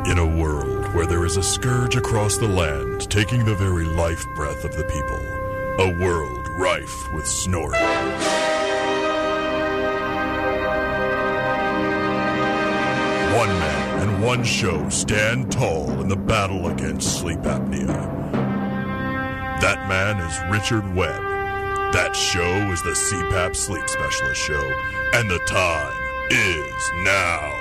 In a world where there is a scourge across the land taking the very life breath of the people, a world rife with snoring. One man and one show stand tall in the battle against sleep apnea. That man is Richard Webb. That show is the CPAP Sleep Specialist Show, and the time is now.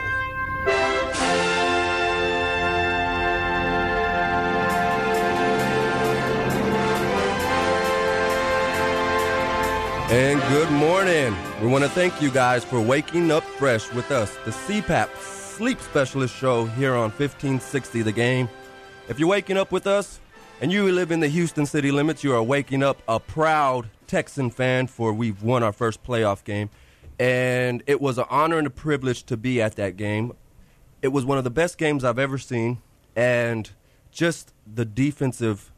And good morning. We want to thank you guys for waking up fresh with us, the CPAP Sleep Specialist Show here on 1560 The Game. If you're waking up with us and you live in the Houston city limits, you are waking up a proud Texan fan, for we've won our first playoff game. And it was an honor and a privilege to be at that game. It was one of the best games I've ever seen, and just the defensive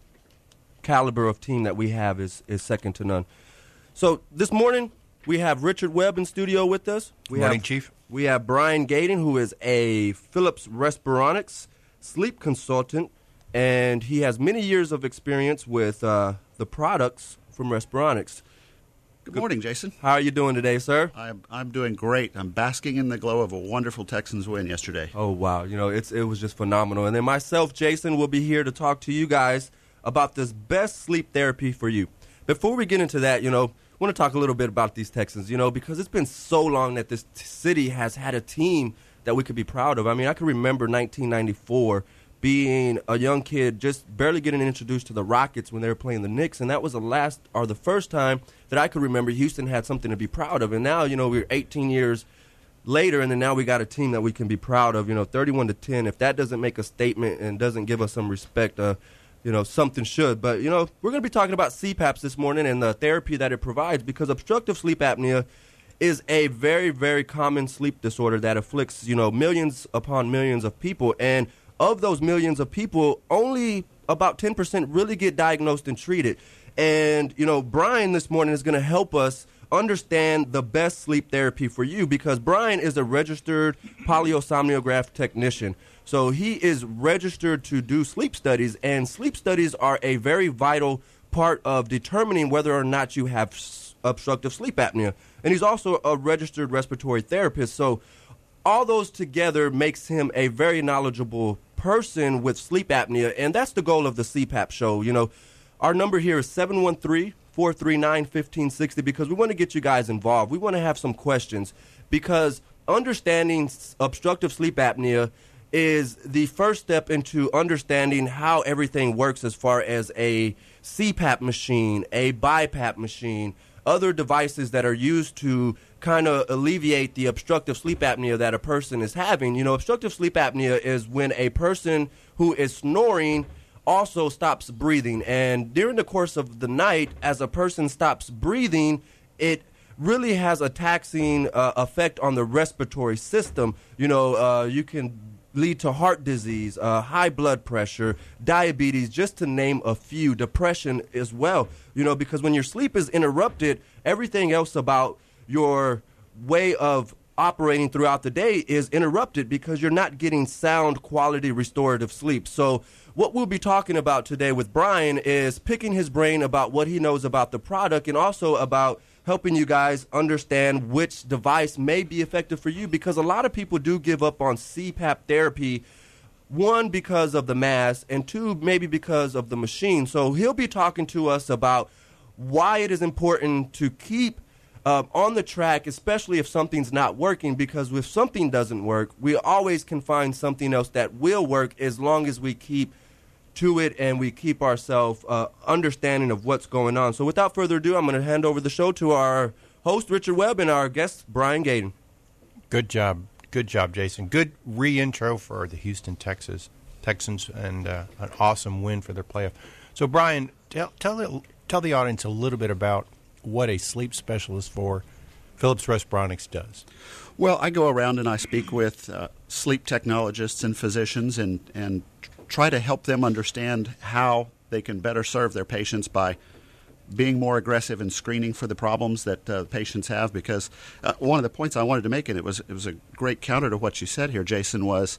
caliber of team that we have is second to none. So this morning, we have Richard Webb in studio with us. Morning, Chief. We have Brian Gaden, who is a Philips Respironics sleep consultant, and he has many years of experience with the products from Respironics. Good morning, Jason. How are you doing today, sir? I'm doing great. I'm basking in the glow of a wonderful Texans win yesterday. Oh, wow. You know, it was just phenomenal. And then myself, Jason, will be here to talk to you guys about this best sleep therapy for you. Before we get into that, I want to talk a little bit about these Texans, because it's been so long that this city has had a team that we could be proud of. I mean, I can remember 1994 being a young kid just barely getting introduced to the Rockets when they were playing the Knicks, and that was the first time that I could remember Houston had something to be proud of. And now, we're 18 years later, and then now we got a team that we can be proud of, 31-10. If that doesn't make a statement and doesn't give us some respect, something should. But, we're going to be talking about CPAPs this morning and the therapy that it provides, because obstructive sleep apnea is a very, very common sleep disorder that afflicts, millions upon millions of people. And of those millions of people, only about 10% really get diagnosed and treated. And, Brian this morning is going to help us understand the best sleep therapy for you, because Brian is a registered polysomnograph technician. So he is registered to do sleep studies, and sleep studies are a very vital part of determining whether or not you have obstructive sleep apnea. And he's also a registered respiratory therapist. So all those together makes him a very knowledgeable person with sleep apnea, and that's the goal of the CPAP show. Our number here is 713-439-1560, because we want to get you guys involved. We want to have some questions, because understanding obstructive sleep apnea is the first step into understanding how everything works as far as a CPAP machine, a BiPAP machine, other devices that are used to kind of alleviate the obstructive sleep apnea that a person is having. Obstructive sleep apnea is when a person who is snoring also stops breathing. And during the course of the night, as a person stops breathing, it really has a taxing effect on the respiratory system. You can lead to heart disease, high blood pressure, diabetes, just to name a few, depression as well. Because when your sleep is interrupted, everything else about your way of operating throughout the day is interrupted, because you're not getting sound quality restorative sleep. So what we'll be talking about today with Brian is picking his brain about what he knows about the product, and also about helping you guys understand which device may be effective for you, because a lot of people do give up on CPAP therapy, one, because of the mask, and two, maybe because of the machine. So he'll be talking to us about why it is important to keep on the track, especially if something's not working, because if something doesn't work, we always can find something else that will work, as long as we keep to it and we keep ourselves understanding of what's going on. So without further ado, I'm going to hand over the show to our host, Richard Webb, and our guest, Brian Gaden. Good job, Jason. Good re-intro for the Houston Texans, and an awesome win for their playoff. So, Brian, tell the audience a little bit about what a sleep specialist for Philips Respironics does. Well, I go around and I speak with sleep technologists and physicians and try to help them understand how they can better serve their patients by being more aggressive in screening for the problems that patients have. Because one of the points I wanted to make, and it was a great counter to what you said here, Jason, was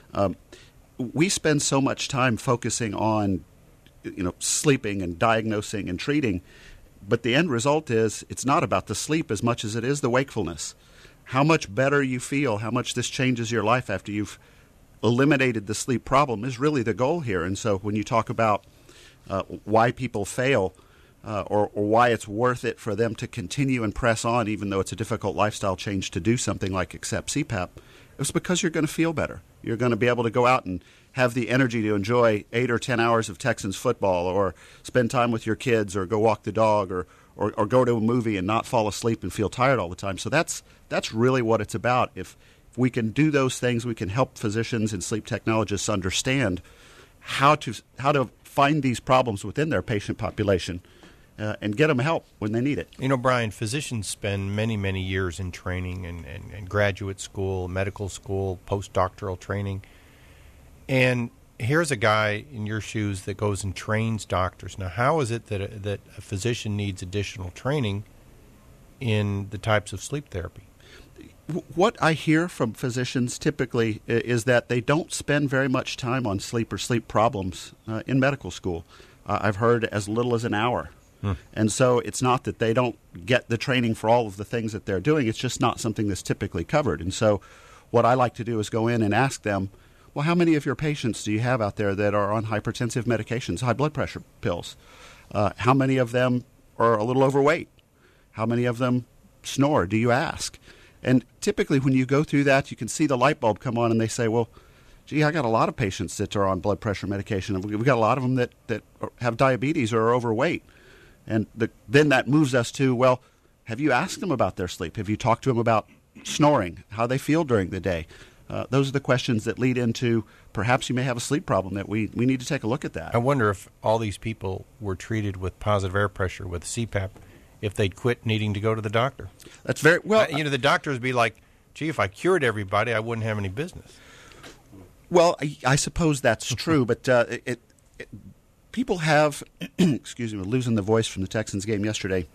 we spend so much time focusing on sleeping and diagnosing and treating, but the end result is it's not about the sleep as much as it is the wakefulness. How much better you feel, how much this changes your life after you've eliminated the sleep problem is really the goal here. And so when you talk about why people fail or why it's worth it for them to continue and press on even though it's a difficult lifestyle change to do something like accept CPAP, it's because you're going to feel better. You're going to be able to go out and have the energy to enjoy 8 or 10 hours of Texans football, or spend time with your kids, or go walk the dog, or go to a movie and not fall asleep and feel tired all the time. So that's really what it's about. If we can do those things, we can help physicians and sleep technologists understand how to find these problems within their patient population and get them help when they need it. Brian, physicians spend many, many years in training and graduate school, medical school, postdoctoral training. And here's a guy in your shoes that goes and trains doctors. Now, how is it that a physician needs additional training in the types of sleep therapy? What I hear from physicians typically is that they don't spend very much time on sleep or sleep problems in medical school. I've heard as little as an hour. And so it's not that they don't get the training for all of the things that they're doing. It's just not something that's typically covered. And so what I like to do is go in and ask them, well, how many of your patients do you have out there that are on hypertensive medications, high blood pressure pills? How many of them are a little overweight? How many of them snore? Do you ask? And typically when you go through that, you can see the light bulb come on and they say, well, gee, I got a lot of patients that are on blood pressure medication. We've got a lot of them that have diabetes or are overweight. And then that moves us to, well, have you asked them about their sleep? Have you talked to them about snoring, how they feel during the day? Those are the questions that lead into perhaps you may have a sleep problem that we need to take a look at that. I wonder if all these people were treated with positive air pressure with CPAP, if they'd quit needing to go to the doctor. That's very well. The doctors would be like, gee, if I cured everybody, I wouldn't have any business. Well, I suppose that's true, but people have, excuse me, we're losing the voice from the Texans game yesterday.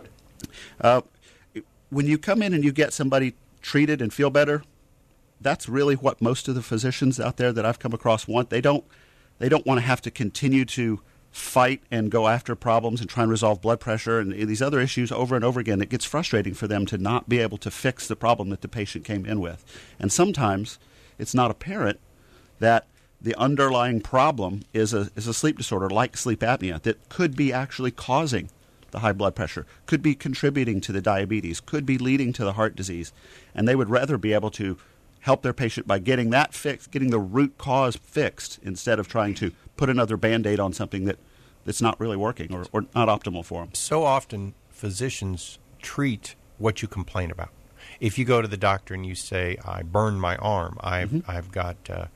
When you come in and you get somebody treated and feel better, that's really what most of the physicians out there that I've come across want. They don't want to have to continue to fight and go after problems and try and resolve blood pressure and these other issues over and over again. It gets frustrating for them to not be able to fix the problem that the patient came in with. And sometimes it's not apparent that the underlying problem is a sleep disorder like sleep apnea that could be actually causing the high blood pressure, could be contributing to the diabetes, could be leading to the heart disease. And they would rather be able to help their patient by getting that fixed, getting the root cause fixed, instead of trying to put another Band-Aid on something that's not really working or not optimal for them. So often physicians treat what you complain about. If you go to the doctor and you say, I burned my arm, I've got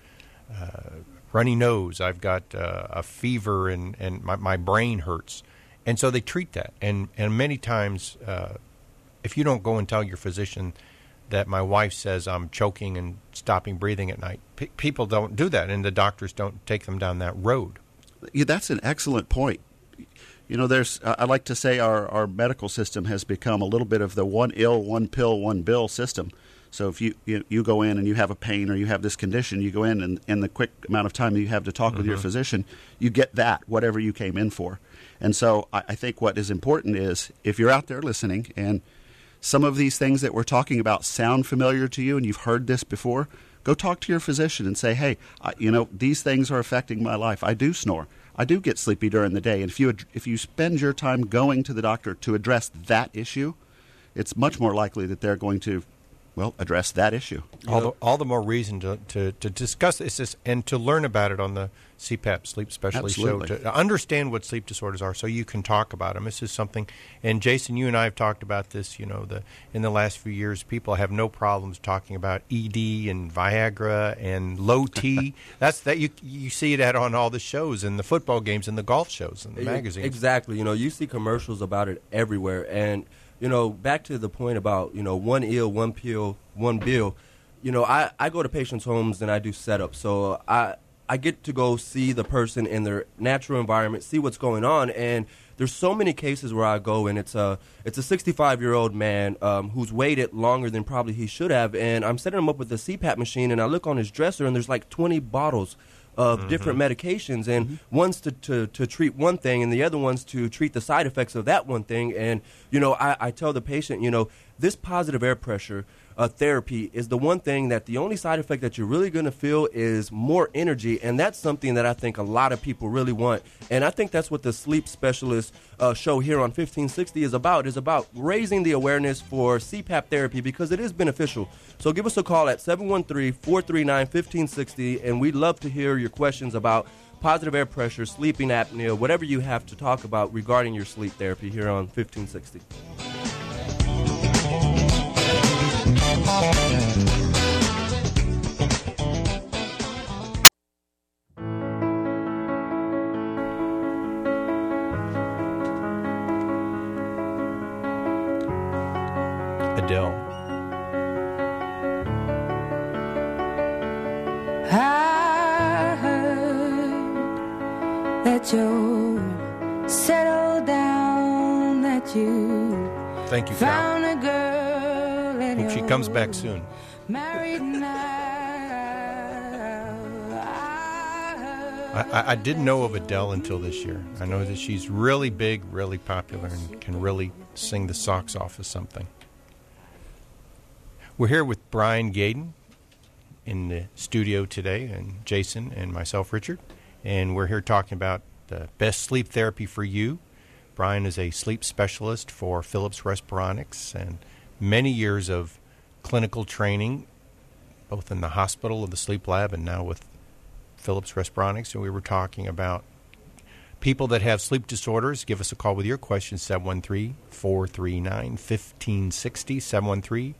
runny nose, I've got a fever, and my brain hurts. And so they treat that. And many times, if you don't go and tell your physician that my wife says I'm choking and stopping breathing at night, people don't do that, and the doctors don't take them down that road. Yeah, that's an excellent point. I like to say our medical system has become a little bit of the one ill, one pill, one bill system. So if you go in and you have a pain or you have this condition, you go in and in the quick amount of time that you have to talk with your physician, you get that, whatever you came in for. And so I think what is important is if you're out there listening and some of these things that we're talking about sound familiar to you and you've heard this before, go talk to your physician and say, hey, these things are affecting my life. I do snore. I do get sleepy during the day. And if you spend your time going to the doctor to address that issue, it's much more likely that they're going to address that issue. All the more reason to discuss this and to learn about it on the CPAP Sleep Specialist Absolutely. Show, to understand what sleep disorders are so you can talk about them. This is something, and Jason, you and I have talked about this, in the last few years, people have no problems talking about ED and Viagra and low T. You see that on all the shows and the football games and the golf shows and the magazines. Exactly. You see commercials about it everywhere. And back to the point about, one ill, one pill, one bill. I go to patients' homes and I do setups. So I get to go see the person in their natural environment, see what's going on, and there's so many cases where I go, and it's a 65-year-old man who's waited longer than probably he should have, and I'm setting him up with the CPAP machine, and I look on his dresser, and there's like 20 bottles of different medications, and one's to treat one thing, and the other one's to treat the side effects of that one thing. And I tell the patient, this positive air pressure therapy is the one thing that the only side effect that you're really going to feel is more energy, and that's something that I think a lot of people really want. And I think that's what the sleep specialist show here on 1560 is about raising the awareness for CPAP therapy, because it is beneficial. So give us a call at 713-439-1560, and we'd love to hear your questions about positive air pressure, sleeping apnea, whatever you have to talk about regarding your sleep therapy here on 1560. Adele. I heard that you're settled down, that you Thank you, Cal. found a girl and Hope she comes back soon. married now. I didn't know of Adele until this year. I know that she's really big, really popular, and can really sing the socks off of something. We're here with Brian Gaden in the studio today, and Jason and myself, Richard. And we're here talking about the best sleep therapy for you. Brian is a sleep specialist for Philips Respironics and many years of clinical training, both in the hospital or the sleep lab and now with Philips Respironics. And we were talking about people that have sleep disorders. Give us a call with your questions, 713-439-1560,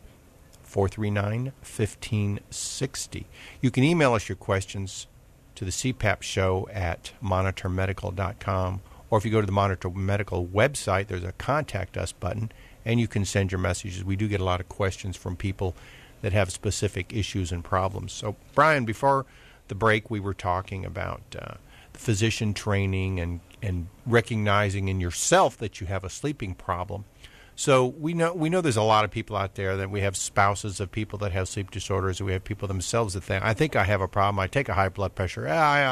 713-439-1560. You can email us your questions to the CPAP show at monitormedical.com, or if you go to the Monitor Medical website, there's a Contact Us button, and you can send your messages. We do get a lot of questions from people that have specific issues and problems. So, Brian, before the break, we were talking about physician training and recognizing in yourself that you have a sleeping problem. So we know there's a lot of people out there, that we have spouses of people that have sleep disorders, and we have people themselves that think, I think I have a problem. I take a high blood pressure.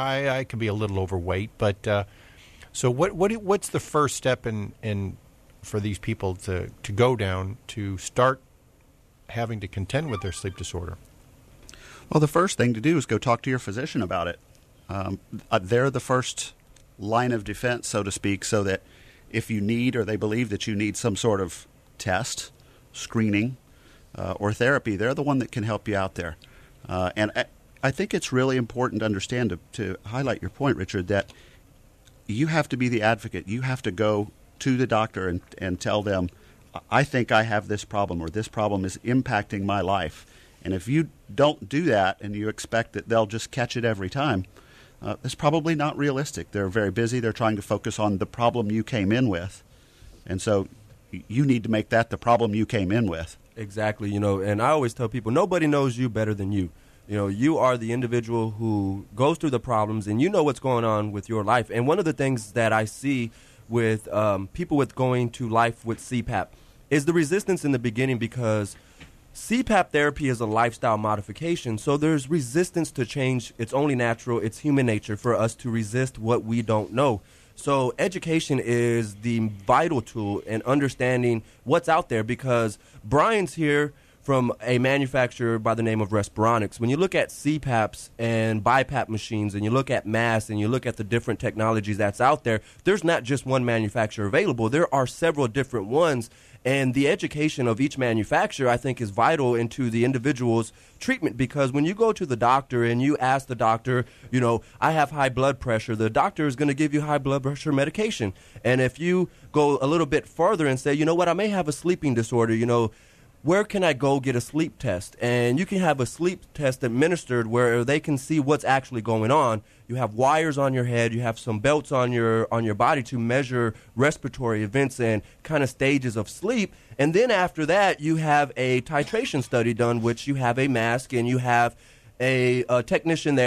I can be a little overweight. But so what's the first step in for these people to go down to start having to contend with their sleep disorder? Well, the first thing to do is go talk to your physician about it. They're the first line of defense, so to speak, so that if you need, or they believe that you need some sort of test, screening, or therapy, they're the one that can help you out there. And I think it's really important to understand, to highlight your point, Richard, that you have to be the advocate. You have to go to the doctor and tell them, I think I have this problem, or this problem is impacting my life. And if you don't do that and you expect that they'll just catch it every time, it's probably not realistic. They're very busy. They're trying to focus on the problem you came in with. And so you need to make that the problem you came in with. Exactly, and I always tell people, nobody knows you better than you. You are the individual who goes through the problems, and you know what's going on with your life. And one of the things that I see with people with going to life with CPAP is the resistance in the beginning, because CPAP therapy is a lifestyle modification, so there's resistance to change. It's only natural. It's human nature for us to resist what we don't know. So education is the vital tool in understanding what's out there, because Brian's here from a manufacturer by the name of Respironics. When you look at CPAPs and BiPAP machines, and you look at masks, and you look at the different technologies that's out there, there's not just one manufacturer available. There are several different ones. And the education of each manufacturer, I think, is vital into the individual's treatment, because when you go to the doctor and you ask the doctor, I have high blood pressure, the doctor is going to give you high blood pressure medication. And if you go a little bit further and say, I may have a sleeping disorder, where can I go get a sleep test? And you can have a sleep test administered where they can see what's actually going on. You have wires on your head. You have some belts on your body to measure respiratory events and kind of stages of sleep. And then after that, you have a titration study done, which you have a mask and you have a technician there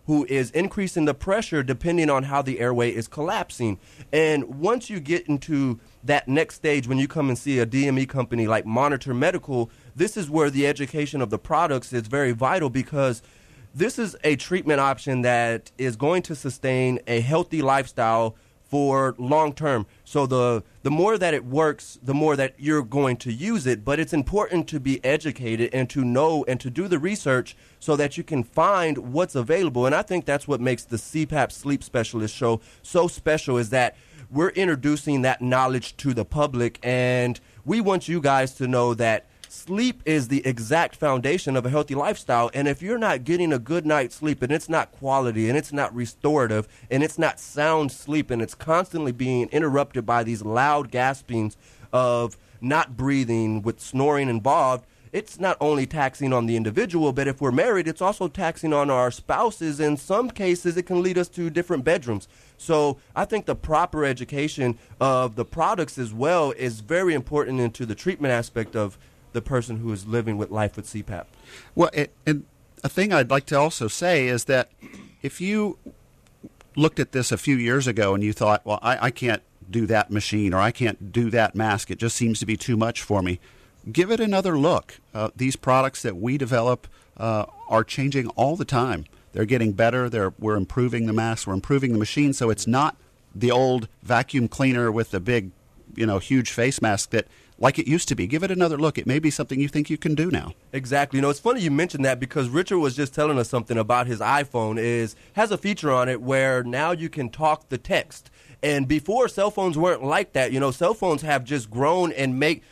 who is increasing the pressure depending on how the airway is collapsing. And once you get into that next stage, when you come and see a DME company like Monitor Medical, this is where the education of the products is very vital, because this is a treatment option that is going to sustain a healthy lifestyle for long term. So the more that it works, the more that you're going to use it. But it's important to be educated and to know and to do the research so that you can find what's available. And I think that's what makes the CPAP Sleep Specialist Show so special, is that we're introducing that knowledge to the public. And we want you guys to know that sleep is the exact foundation of a healthy lifestyle. And if you're not getting a good night's sleep, and it's not quality, and it's not restorative, and it's not sound sleep, and it's constantly being interrupted by these loud gaspings of not breathing with snoring involved, it's not only taxing on the individual, but if we're married, it's also taxing on our spouses. In some cases, it can lead us to different bedrooms. So I think the proper education of the products as well is very important into the treatment aspect of the person who is living with life with CPAP. Well, and a thing I'd like to also say is that if you looked at this a few years ago and you thought, well, I can't do that machine, or I can't do that mask, it just seems to be too much for me, give it another look. These products that we develop are changing all the time. They're getting better. We're improving the mask. We're improving the machine, so it's not the old vacuum cleaner with the big, huge face mask that, like it used to be. Give it another look. It may be something you think you can do now. Exactly. It's funny you mentioned that, because Richard was just telling us something about his iPhone. Has a feature on it where now you can talk the text. And before, cell phones weren't like that. Cell phones have just grown and made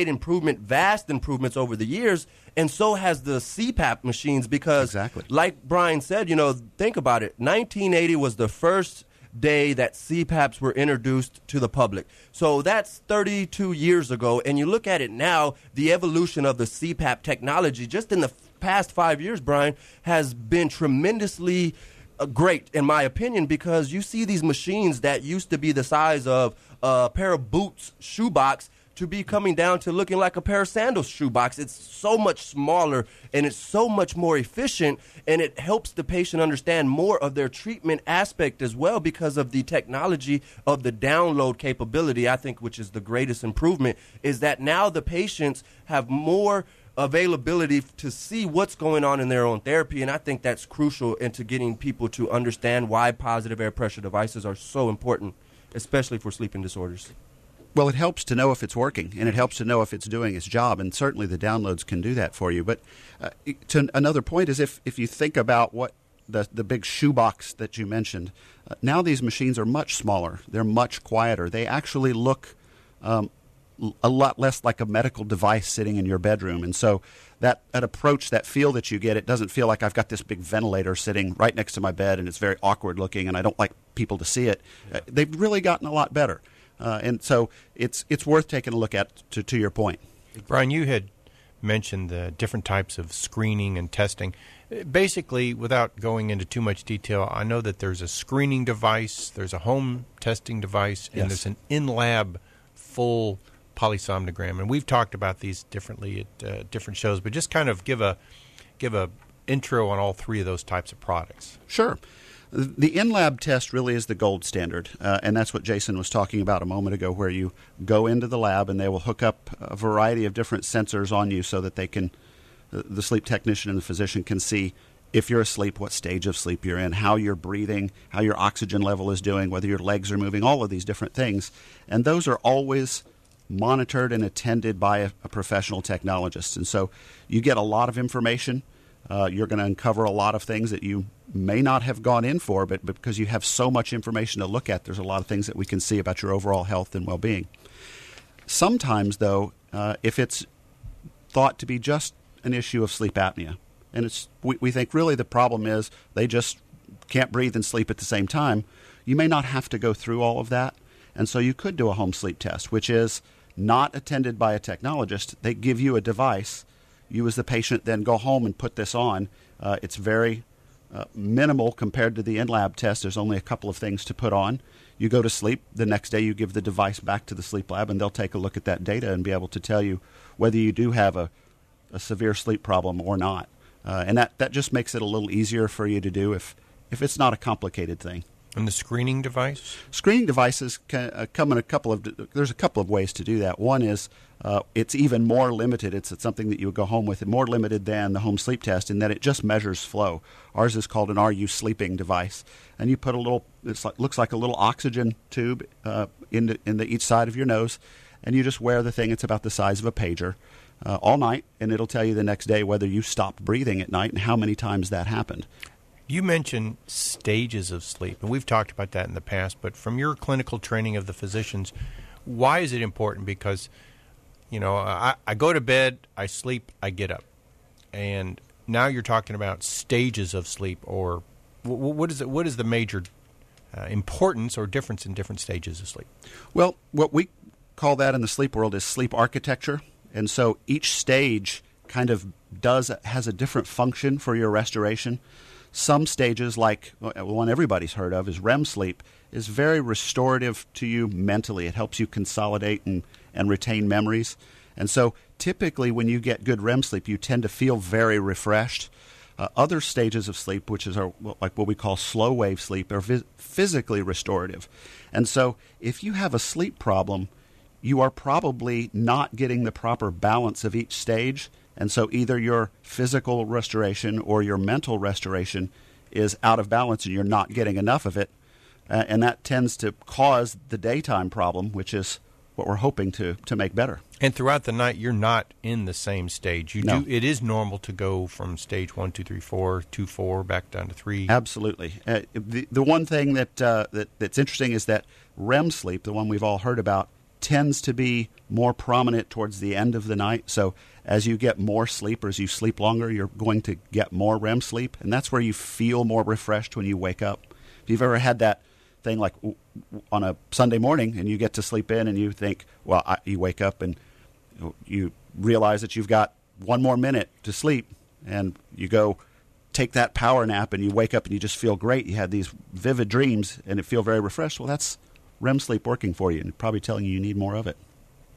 vast improvements over the years, and so has the CPAP machines, because exactly, like Brian said, think about it. 1980 was the first day that CPAPs were introduced to the public. So that's 32 years ago. And you look at it now, the evolution of the CPAP technology just in the past 5 years, Brian, has been tremendously great, in my opinion, because you see these machines that used to be the size of a pair of boots shoebox to be coming down to looking like a pair of sandals shoebox. It's so much smaller, and it's so much more efficient, and it helps the patient understand more of their treatment aspect as well, because of the technology of the download capability, I think, which is the greatest improvement, is that now the patients have more availability to see what's going on in their own therapy. And I think that's crucial into getting people to understand why positive air pressure devices are so important, especially for sleeping disorders. Well, it helps to know if it's working, and it helps to know if it's doing its job, and certainly the downloads can do that for you. But to another point is if you think about what the big shoebox that you mentioned, now these machines are much smaller. They're much quieter. They actually look a lot less like a medical device sitting in your bedroom. And so that approach, that feel that you get, it doesn't feel like I've got this big ventilator sitting right next to my bed and it's very awkward looking and I don't like people to see it. They've really gotten a lot better. And so it's worth taking a look at, to your point. Brian, you had mentioned the different types of screening and testing. Basically, without going into too much detail, I know that there's a screening device, there's a home testing device, and there's an in-lab full polysomnogram. And we've talked about these differently at different shows, but just kind of give a intro on all three of those types of products. Sure. The in-lab test really is the gold standard, and that's what Jason was talking about a moment ago, where you go into the lab and they will hook up a variety of different sensors on you so that they can, the sleep technician and the physician can see if you're asleep, what stage of sleep you're in, how you're breathing, how your oxygen level is doing, whether your legs are moving, all of these different things. And those are always monitored and attended by a professional technologist. And so you get a lot of information. You're going to uncover a lot of things that you may not have gone in for, but because you have so much information to look at, there's a lot of things that we can see about your overall health and well-being. Sometimes, though, if it's thought to be just an issue of sleep apnea, and we think really the problem is they just can't breathe and sleep at the same time, you may not have to go through all of that. And so you could do a home sleep test, which is not attended by a technologist. They give you a device. You as the patient then go home and put this on. It's very minimal compared to the in-lab test. There's only a couple of things to put on. You go to sleep. The next day you give the device back to the sleep lab, and they'll take a look at that data and be able to tell you whether you do have a severe sleep problem or not. And that just makes it a little easier for you to do if it's not a complicated thing. And the screening device? Screening devices can, come in there's a couple of ways to do that. One is it's even more limited. It's something that you would go home with, and more limited than the home sleep test in that it just measures flow. Ours is called an RU sleeping device, and you put looks like a little oxygen tube in each side of your nose, and you just wear the thing. It's about the size of a pager all night, and it'll tell you the next day whether you stopped breathing at night and how many times that happened. You mentioned stages of sleep, and we've talked about that in the past, but from your clinical training of the physicians, why is it important? Because, I go to bed, I sleep, I get up. And now you're talking about stages of sleep, or what is the major importance or difference in different stages of sleep? Well, what we call that in the sleep world is sleep architecture. And so each stage kind of has a different function for your restoration. Some stages, like one everybody's heard of, is REM sleep, is very restorative to you mentally. It helps you consolidate and retain memories. And so typically when you get good REM sleep, you tend to feel very refreshed. Other stages of sleep, which is like what we call slow wave sleep, are physically restorative. And so if you have a sleep problem, you are probably not getting the proper balance of each stage. And so either your physical restoration or your mental restoration is out of balance and you're not getting enough of it. And that tends to cause the daytime problem, which is what we're hoping to make better. And throughout the night, you're not in the same stage. No. It is normal to go from stage 1, 2, 3, 4 to 4, back down to 3. Absolutely. The one thing that's interesting is that REM sleep, the one we've all heard about, tends to be more prominent towards the end of the night. So as you get more sleep or as you sleep longer, you're going to get more REM sleep. And that's where you feel more refreshed when you wake up. If you've ever had that thing like on a Sunday morning and you get to sleep in and you think, you wake up and you realize that you've got one more minute to sleep, and you go take that power nap and you wake up and you just feel great. You had these vivid dreams and it feel very refreshed. Well, that's REM sleep working for you and probably telling you need more of it.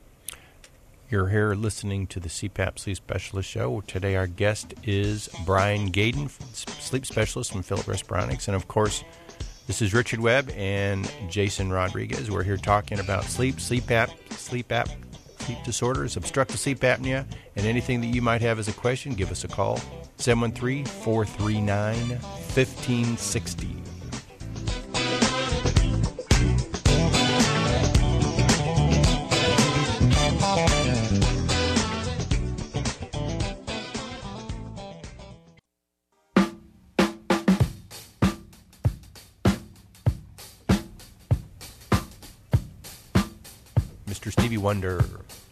You're here listening to the CPAP Sleep Specialist Show. Today our guest is Brian Gaden, sleep specialist from Philip Respironics. And of course, this is Richard Webb and Jason Rodriguez. We're here talking about sleep disorders, obstructive sleep apnea, and anything that you might have as a question, give us a call, 713-439-1560. Mr. Stevie Wonder.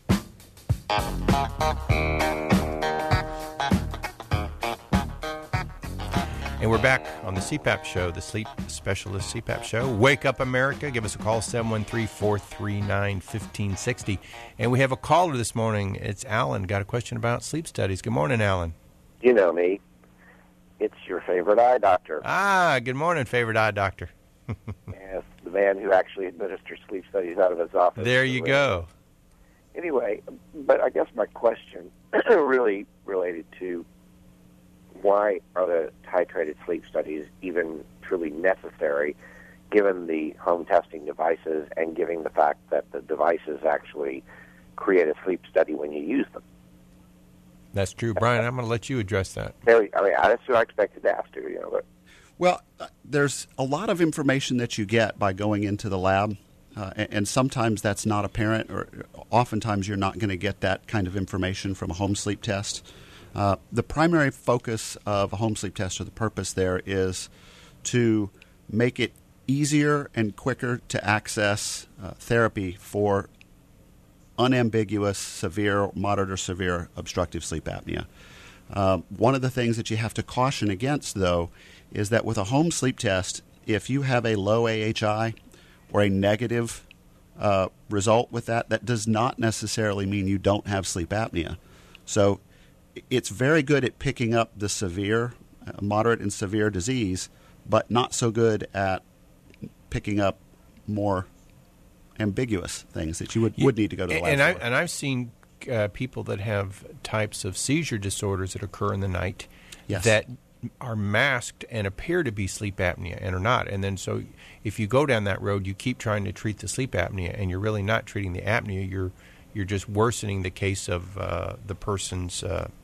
And we're back on the CPAP show, the Sleep Specialist CPAP show. Wake Up America. Give us a call, 713-439-1560. And we have a caller this morning. It's Alan. Got a question about sleep studies. Good morning, Alan. You know me. It's your favorite eye doctor. Good morning, favorite eye doctor. Yes, the man who actually administers sleep studies out of his office. There you go. Anyway, but I guess my question really related to why are the titrated sleep studies even truly necessary, given the home testing devices and given the fact that the devices actually create a sleep study when you use them? That's true. Brian, I'm going to let you address that. That's what I expected to ask you, but. Well, there's a lot of information that you get by going into the lab, and sometimes that's not apparent, or oftentimes you're not going to get that kind of information from a home sleep test. The primary focus of a home sleep test, or the purpose there, is to make it easier and quicker to access therapy for unambiguous, severe, moderate, or severe obstructive sleep apnea. One of the things that you have to caution against, though, is that with a home sleep test, if you have a low AHI or a negative result with that, that does not necessarily mean you don't have sleep apnea. So it's very good at picking up the severe, moderate and severe disease, but not so good at picking up more ambiguous things that you would need to go to the lab for. And I've seen people that have types of seizure disorders that occur in the night. Yes. That are masked and appear to be sleep apnea and are not. And then so if you go down that road, you keep trying to treat the sleep apnea, and you're really not treating the apnea. You're just worsening the case of the person's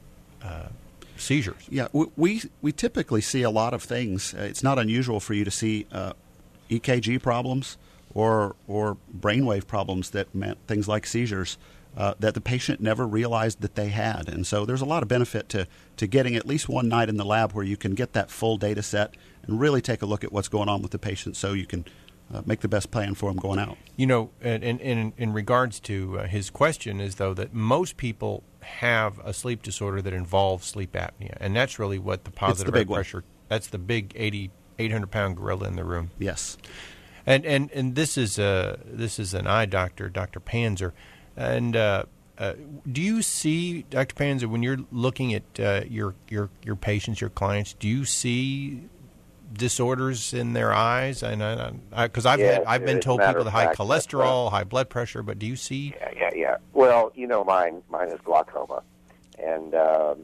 seizures. Yeah, we typically see a lot of things. It's not unusual for you to see EKG problems or brainwave problems that meant things like seizures that the patient never realized that they had. And so there's a lot of benefit to getting at least one night in the lab where you can get that full data set and really take a look at what's going on with the patient so you can make the best plan for them going out. You know, in regards to his question is, though, that most people have a sleep disorder that involves sleep apnea, and that's really what the positive air pressure, that's the big 800-pound gorilla in the room. Yes. And this is an eye doctor, Dr. Panzer. And do you see, Dr. Panzer, when you're looking at your patients, your clients, do you see disorders in their eyes? And because I've been told people that high cholesterol, high blood pressure, but do you see? Yeah. Well, you know, mine is glaucoma, and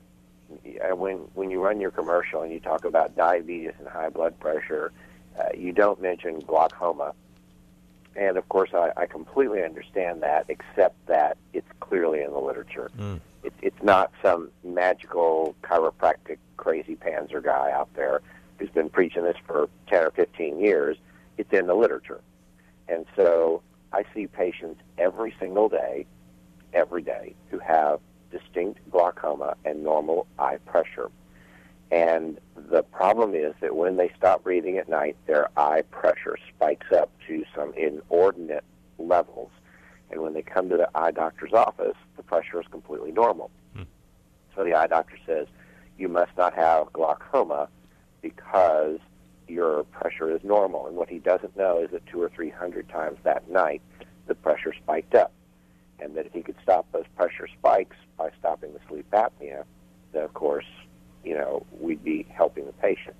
when you run your commercial and you talk about diabetes and high blood pressure, you don't mention glaucoma. And, of course, I completely understand that, except that it's clearly in the literature. It's not some magical chiropractic crazy Panzer guy out there who's been preaching this for 10 or 15 years. It's in the literature. And so I see patients every single day, every day, who have distinct glaucoma and normal eye pressure. And the problem is that when they stop breathing at night, their eye pressure spikes up to some inordinate levels. And when they come to the eye doctor's office, the pressure is completely normal. So the eye doctor says, you must not have glaucoma because your pressure is normal. And what he doesn't know is that 200 or 300 times that night, the pressure spiked up. And that if he could stop those pressure spikes by stopping the sleep apnea, then, of course, you know, we'd be helping the patient.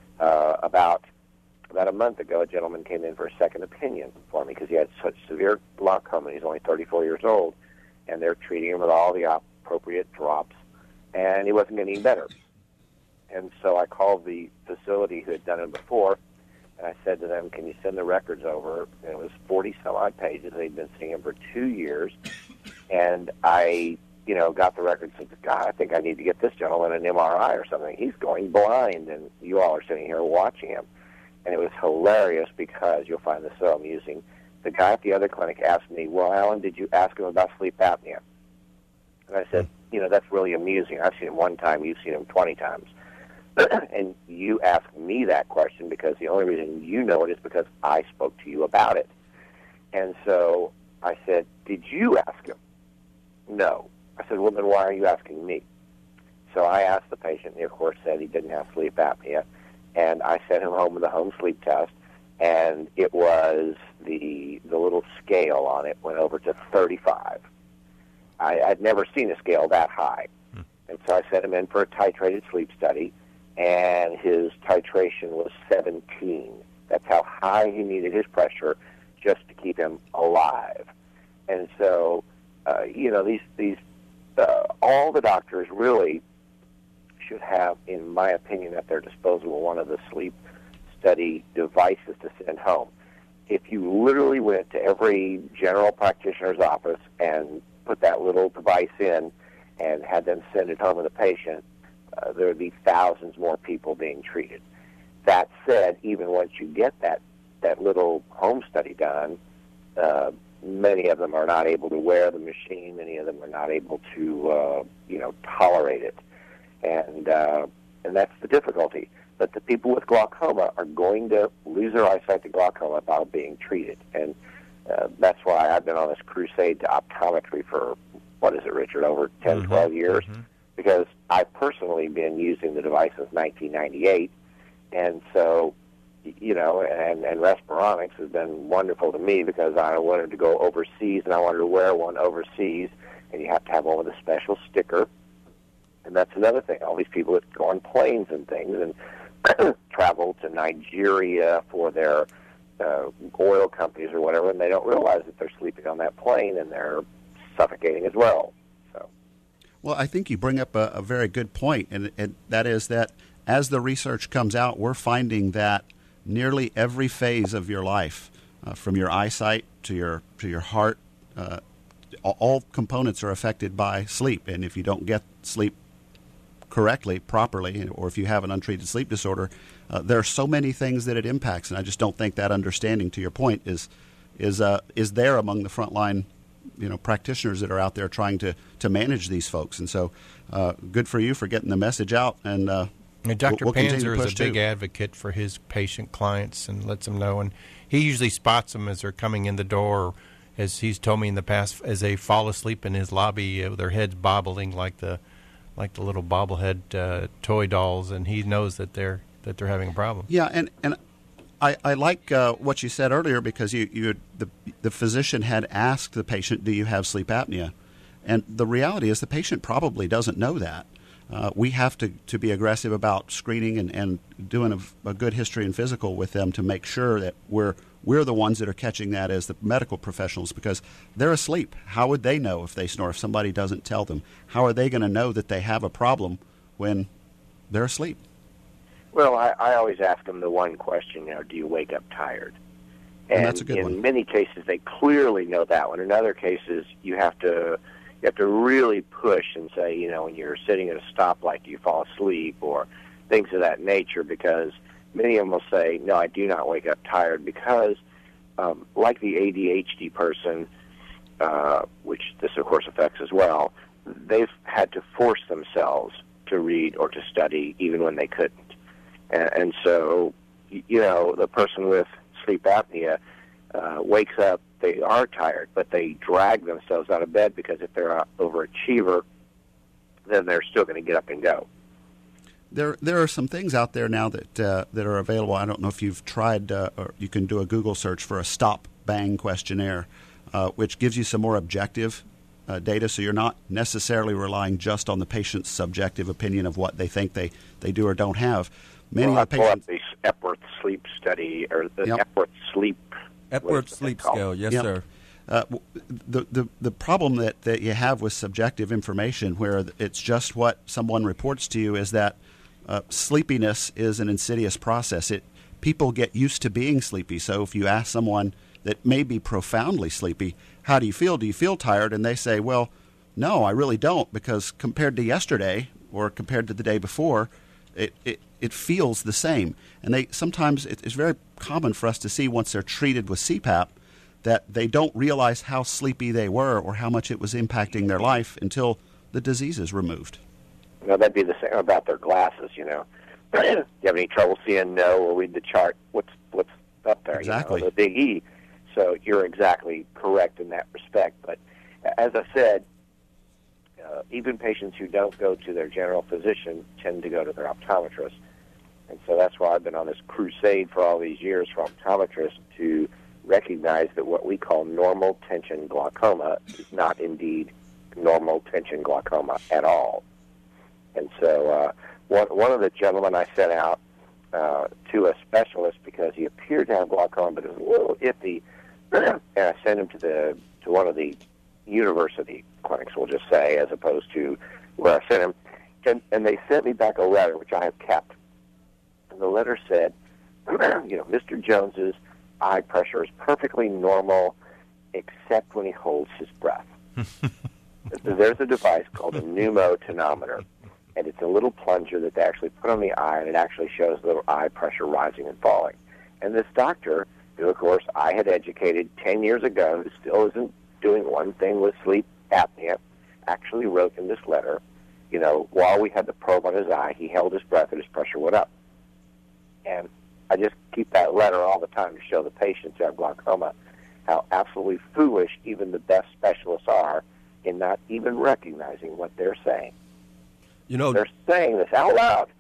About a month ago, a gentleman came in for a second opinion for me because he had such severe glaucoma. He's only 34 years old, and they're treating him with all the appropriate drops, and he wasn't getting any better. And so I called the facility who had done it before, and I said to them, can you send the records over? And it was 40-some-odd pages. They'd been seeing him for 2 years, and I got the records and said, God, I think I need to get this gentleman an MRI or something. He's going blind, and you all are sitting here watching him. And it was hilarious because you'll find this so amusing. The guy at the other clinic asked me, well, Alan, did you ask him about sleep apnea? And I said, that's really amusing. I've seen him one time. You've seen him 20 times. And you asked me that question because the only reason you know it is because I spoke to you about it. And so I said, did you ask him? No. I said, well, then why are you asking me? So I asked the patient, and he, of course, said he didn't have sleep apnea. And I sent him home with a home sleep test, and it was the little scale on it went over to 35. I'd never seen a scale that high. And so I sent him in for a titrated sleep study, and his titration was 17. That's how high he needed his pressure just to keep him alive. And so, all the doctors really should have, in my opinion, at their disposal one of the sleep study devices to send home. If you literally went to every general practitioner's office and put that little device in and had them send it home to the patient, there would be thousands more people being treated. That said, even once you get that little home study done, many of them are not able to wear the machine. Many of them are not able to, tolerate it, and that's the difficulty. But the people with glaucoma are going to lose their eyesight to glaucoma by being treated, and that's why I've been on this crusade to optometry for, what is it, Richard, over 10, 12 years, because I've personally been using the device since 1998, and so, and Respironics has been wonderful to me because I wanted to go overseas, and I wanted to wear one overseas, and you have to have one with a special sticker. And that's another thing. All these people that go on planes and things and travel to Nigeria for their oil companies or whatever, and they don't realize that they're sleeping on that plane and they're suffocating as well. So, well, I think you bring up a very good point, and that is that as the research comes out, we're finding that nearly every phase of your life, from your eyesight to your heart, all components are affected by sleep. And if you don't get sleep correctly, properly, or if you have an untreated sleep disorder, there are so many things that it impacts. And I just don't think that understanding, to your point, is there among the frontline practitioners that are out there trying to manage these folks. And so good for you for getting the message out. And Dr. we'll Panzer is a big too. advocate for his patient clients and lets them know. And he usually spots them as they're coming in the door, or as he's told me in the past, as they fall asleep in his lobby, their heads bobbling like the little bobblehead toy dolls, and he knows that they're having a problem. Yeah, and I like what you said earlier, because the physician had asked the patient, "Do you have sleep apnea?" And the reality is the patient probably doesn't know that. We have to be aggressive about screening and doing a good history and physical with them to make sure that we're the ones that are catching that as the medical professionals, because they're asleep. How would they know if they snore if somebody doesn't tell them? How are they going to know that they have a problem when they're asleep? Well, I always ask them the one question, do you wake up tired? And that's a good in one. many cases, they clearly know that one. In other cases, you have to really push and say, when you're sitting at a stoplight, do you fall asleep, or things of that nature, because many of them will say, no, I do not wake up tired, because like the ADHD person, which this, of course, affects as well, they've had to force themselves to read or to study even when they couldn't. And so, the person with sleep apnea wakes up, they are tired, but they drag themselves out of bed, because if they're an overachiever, then they're still going to get up and go. There are some things out there now that are available. I don't know if you've tried, or you can do a Google search for a Stop Bang questionnaire, which gives you some more objective data, so you're not necessarily relying just on the patient's subjective opinion of what they think they do or don't have. Many I of the pull up patients. the Epworth sleep study, or the Yep. Epworth sleep. Epworth Sleep Scale, yes, Yep. sir. The problem that you have with subjective information, where it's just what someone reports to you, is that sleepiness is an insidious process. People get used to being sleepy. So if you ask someone that may be profoundly sleepy, how do you feel? Do you feel tired? And they say, well, no, I really don't, because compared to yesterday or compared to the day before, it feels the same. And sometimes it's very common for us to see, once they're treated with CPAP, that they don't realize how sleepy they were or how much it was impacting their life until the disease is removed. That'd be the same about their glasses, Do you have any trouble seeing? No. We'll read the chart. What's up there? Exactly. The big E. So you're exactly correct in that respect. But as I said, even patients who don't go to their general physician tend to go to their optometrist. And so that's why I've been on this crusade for all these years for optometrists to recognize that what we call normal tension glaucoma is not indeed normal tension glaucoma at all. And so one of the gentlemen I sent out to a specialist because he appeared to have glaucoma, but it was a little iffy, and I sent him to one of the university clinics, we'll just say, as opposed to where I sent him. And they sent me back a letter, which I have kept. And the letter said, Mr. Jones's eye pressure is perfectly normal, except when he holds his breath. There's a device called a pneumotonometer, and it's a little plunger that they actually put on the eye, and it actually shows little eye pressure rising and falling. And this doctor, who, of course, I had educated 10 years ago, who still isn't doing one thing with sleep apnea, actually wrote in this letter, while we had the probe on his eye, he held his breath and his pressure went up. And I just keep that letter all the time to show the patients who have glaucoma how absolutely foolish even the best specialists are in not even recognizing what they're saying. They're saying this out loud,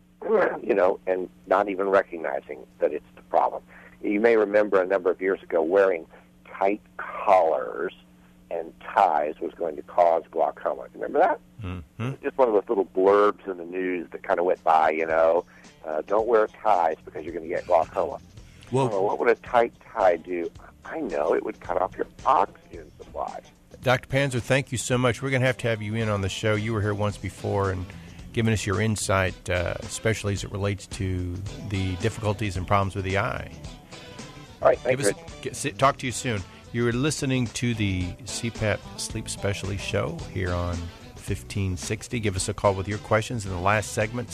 and not even recognizing that it's the problem. You may remember a number of years ago wearing tight collars and ties was going to cause glaucoma. Remember that? Mm-hmm. Just one of those little blurbs in the news that kind of went by, don't wear ties because you're going to get glaucoma. Well, what would a tight tie do? I know, it would cut off your oxygen supply. Dr. Panzer, thank you so much. We're going to have you in on the show. You were here once before, and giving us your insight, especially as it relates to the difficulties and problems with the eye. All right, thank you. Talk to you soon. You're listening to the CPAP Sleep Specialty Show here on 1560. Give us a call with your questions in the last segment,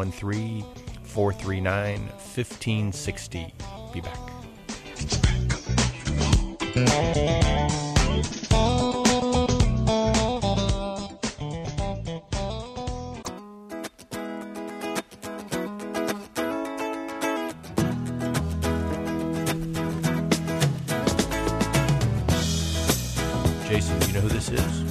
713-439-1560. Be back. Jason, do you know who this is?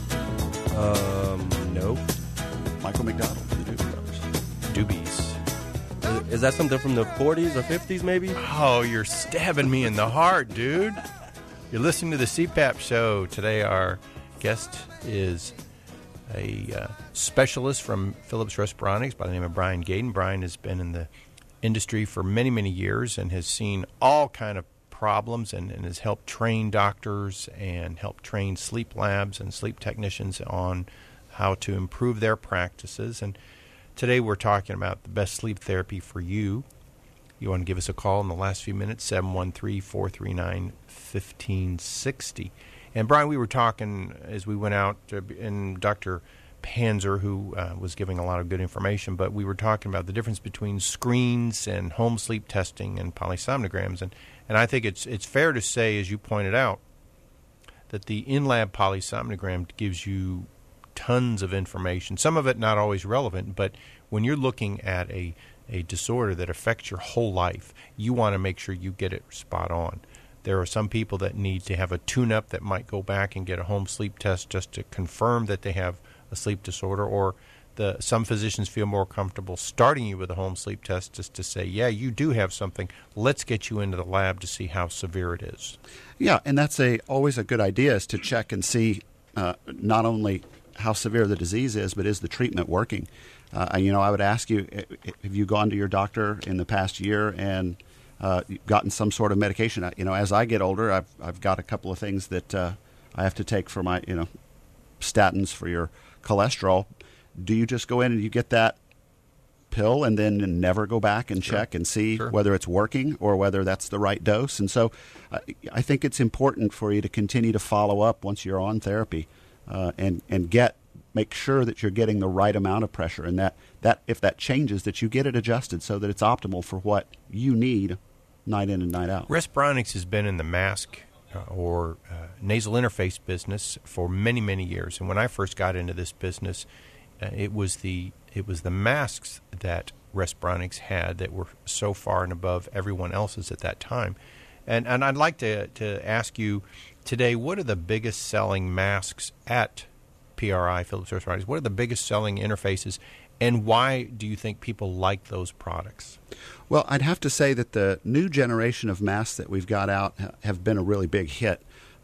No. Michael McDonald, the Doobie Brothers. Doobies. Is that something from the 40s or 50s, maybe? Oh, you're stabbing me in the heart, dude. You're listening to the CPAP Show. Today our guest is a specialist from Philips Respironics by the name of Brian Gaden. Brian has been in the industry for many, many years and has seen all kind of problems and has helped train doctors and helped train sleep labs and sleep technicians on how to improve their practices. And today we're talking about the best sleep therapy for you. You want to give us a call in the last few minutes, 713-439-1560. And Brian, we were talking as we went out, and Dr. Panzer, who was giving a lot of good information, but we were talking about the difference between screens and home sleep testing and polysomnograms. And I think it's fair to say, as you pointed out, that the in-lab polysomnogram gives you tons of information, some of it not always relevant, but when you're looking at a disorder that affects your whole life, you want to make sure you get it spot on. There are some people that need to have a tune-up that might go back and get a home sleep test just to confirm that they have a sleep disorder, or some physicians feel more comfortable starting you with a home sleep test just to say, yeah, you do have something. Let's get you into the lab to see how severe it is. Yeah, and that's always a good idea, is to check and see not only how severe the disease is, but is the treatment working? I would ask you, have you gone to your doctor in the past year and gotten some sort of medication? As I get older, I've got a couple of things that I have to take for my, statins for your cholesterol. Do you just go in and you get that pill and then never go back and check and see whether it's working or whether that's the right dose? And so I think it's important for you to continue to follow up once you're on therapy and make sure that you're getting the right amount of pressure, and that if that changes, that you get it adjusted so that it's optimal for what you need night in and night out. Respironics has been in the mask or nasal interface business for many, many years. And when I first got into this business, it was the masks that Respironics had that were so far and above everyone else's at that time. And I'd like to ask you today, what are the biggest selling masks at PRI, Philips Respironics? What are the biggest selling interfaces, and why do you think people like those products? Well, I'd have to say that the new generation of masks that we've got out have been a really big hit.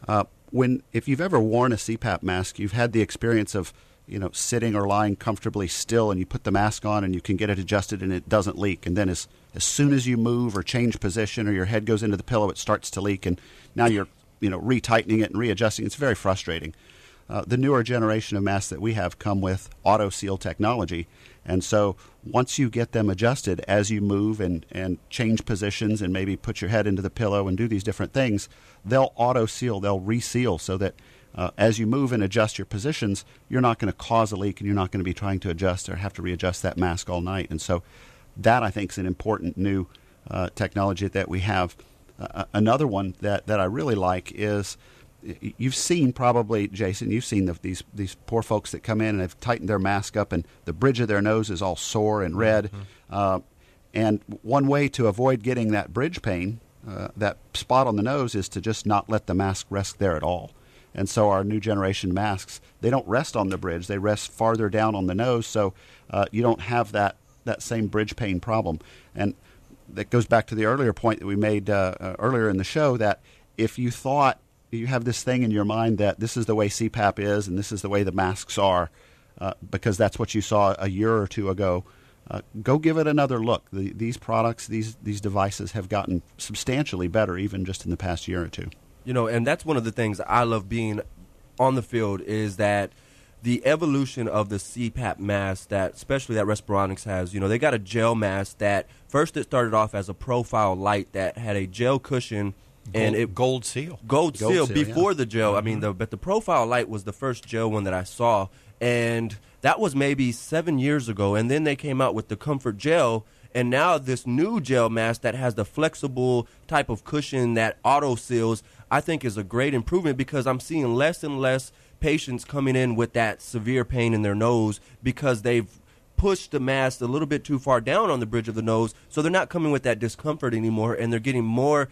If you've ever worn a CPAP mask, you've had the experience of sitting or lying comfortably still, and you put the mask on and you can get it adjusted and it doesn't leak. And then as soon as you move or change position or your head goes into the pillow, it starts to leak, and now you're retightening it and readjusting. It's very frustrating. The newer generation of masks that we have come with auto seal technology, and so once you get them adjusted as you move and change positions and maybe put your head into the pillow and do these different things, they'll auto seal, they'll reseal, so that as you move and adjust your positions, you're not going to cause a leak and you're not going to be trying to adjust or have to readjust that mask all night. And so that, I think, is an important new technology that we have. Another one that I really like is, you've seen probably, Jason, you've seen these poor folks that come in and have tightened their mask up and the bridge of their nose is all sore and red. Mm-hmm. And one way to avoid getting that bridge pain, that spot on the nose, is to just not let the mask rest there at all. And so our new generation masks, they don't rest on the bridge. They rest farther down on the nose, so you don't have that same bridge pain problem. And that goes back to the earlier point that we made earlier in the show, that if you thought you have this thing in your mind that this is the way CPAP is and this is the way the masks are, because that's what you saw a year or two ago, go give it another look. These products, these devices have gotten substantially better even just in the past year or two. And that's one of the things I love being on the field, is that the evolution of the CPAP mask that, especially that Respironics has. You know, they got a gel mask that first it started off as a profile light that had a gel cushion and Gold Seal. Gold seal before yeah. the gel. I mean, but the profile light was the first gel one that I saw, and that was maybe 7 years ago. And then they came out with the Comfort Gel. And now this new gel mask that has the flexible type of cushion that auto seals, I think is a great improvement because I'm seeing less and less patients coming in with that severe pain in their nose because they've pushed the mask a little bit too far down on the bridge of the nose. So they're not coming with that discomfort anymore, and they're getting more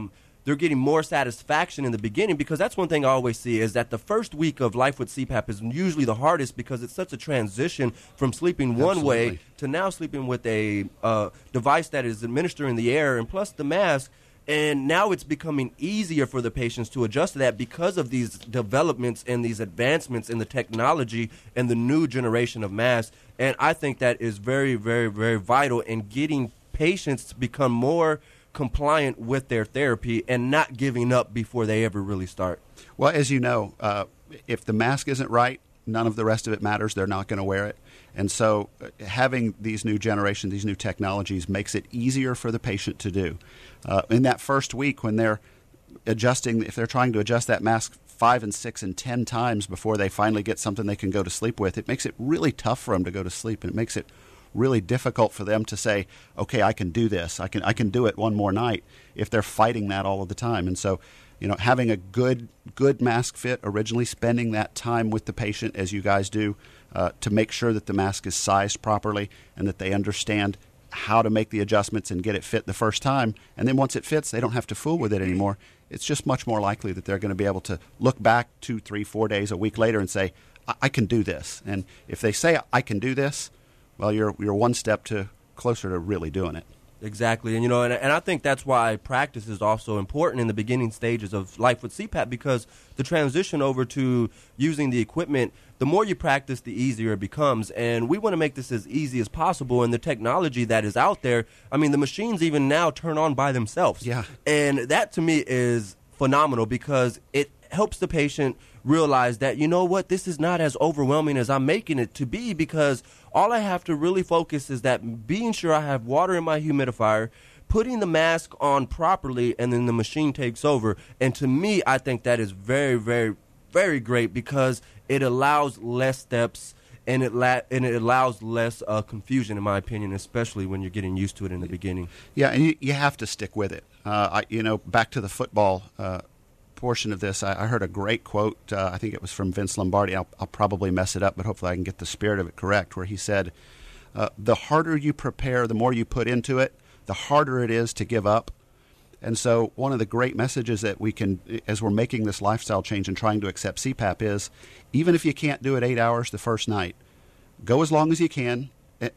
satisfaction in the beginning, because that's one thing I always see is that the first week of life with CPAP is usually the hardest because it's such a transition from sleeping one way to now sleeping with a device that is administering the air and plus the mask. And now it's becoming easier for the patients to adjust to that because of these developments and these advancements in the technology and the new generation of masks. And I think that is very, very, very vital in getting patients to become more compliant with their therapy and not giving up before they ever really start. Well, as you know, if the mask isn't right, none of the rest of it matters. They're not going to wear it. And so having these new generations, these new technologies makes it easier for the patient to do. In that first week when they're adjusting, if they're trying to adjust that mask 5 and 6 and 10 times before they finally get something they can go to sleep with, it makes it really tough for them to go to sleep, and it makes it really difficult for them to say, okay, I can do this. I can do it one more night if they're fighting that all of the time. And so, having a good mask fit, originally spending that time with the patient as you guys do to make sure that the mask is sized properly and that they understand how to make the adjustments and get it fit the first time. And then once it fits, they don't have to fool with it anymore. It's just much more likely that they're going to be able to look back 2, 3, 4 days, a week later and say, I can do this. And if they say, I can do this, well, you're one step closer to really doing it. Exactly. And, and I think that's why practice is also important in the beginning stages of life with CPAP, because the transition over to using the equipment, the more you practice, the easier it becomes. And we want to make this as easy as possible. And the technology that is out there, I mean, the machines even now turn on by themselves. Yeah. And that to me is phenomenal because it helps the patient realize that, this is not as overwhelming as I'm making it to be, because all I have to really focus is that being sure I have water in my humidifier, putting the mask on properly, and then the machine takes over. And to me, I think that is very, very, very great because it allows less steps and it allows less confusion, in my opinion, especially when you're getting used to it in the beginning. Yeah, and you have to stick with it. Back to the football portion of this, I heard a great quote. I think it was from Vince Lombardi. I'll probably mess it up, but hopefully I can get the spirit of it correct, where he said, the harder you prepare, the more you put into it, the harder it is to give up. And so one of the great messages that we can, as we're making this lifestyle change and trying to accept CPAP, is even if you can't do it 8 hours the first night, go as long as you can,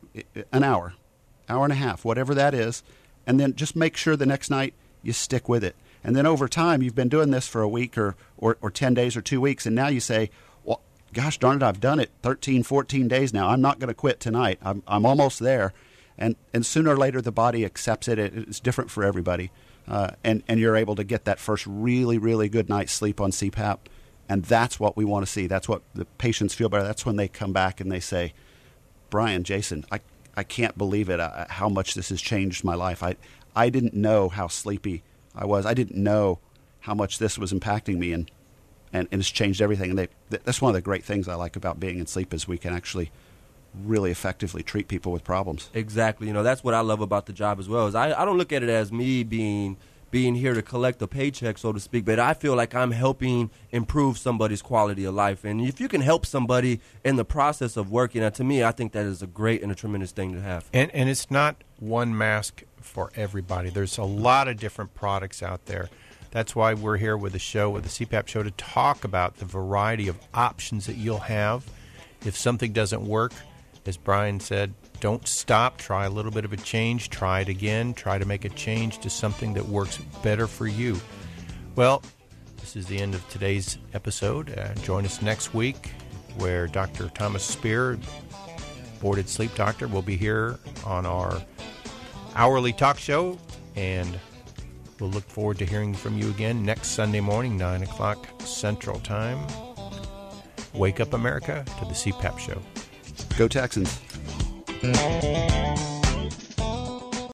an hour and a half, whatever that is, and then just make sure the next night you stick with it. And then over time, you've been doing this for a week or 10 days or 2 weeks, and now you say, well, gosh darn it, I've done it 13, 14 days now. I'm not going to quit tonight. I'm almost there. And sooner or later, the body accepts it. It's different for everybody. And you're able to get that first really, really good night's sleep on CPAP. And that's what we want to see. That's what the patients feel better. That's when they come back and they say, Brian, Jason, I can't believe it, how much this has changed my life. I didn't know how sleepy I was. I didn't know how much this was impacting me, and it's changed everything. And that's one of the great things I like about being in sleep, is we can actually really effectively treat people with problems. Exactly. That's what I love about the job as well. Is I don't look at it as me being here to collect a paycheck, so to speak, but I feel like I'm helping improve somebody's quality of life. And if you can help somebody in the process of working, to me, I think that is a great and a tremendous thing to have. And it's not one mask for everybody. There's a lot of different products out there. That's why we're here with the CPAP show, to talk about the variety of options that you'll have. If something doesn't work, as Brian said, don't stop. Try a little bit of a change. Try it again. Try to make a change to something that works better for you. Well, this is the end of today's episode. Join us next week, where Dr. Thomas Spear, boarded sleep doctor, will be here on our hourly talk show, and we'll look forward to hearing from you again next Sunday morning, 9 o'clock Central Time. Wake up, America, to the CPAP show. Go Texans.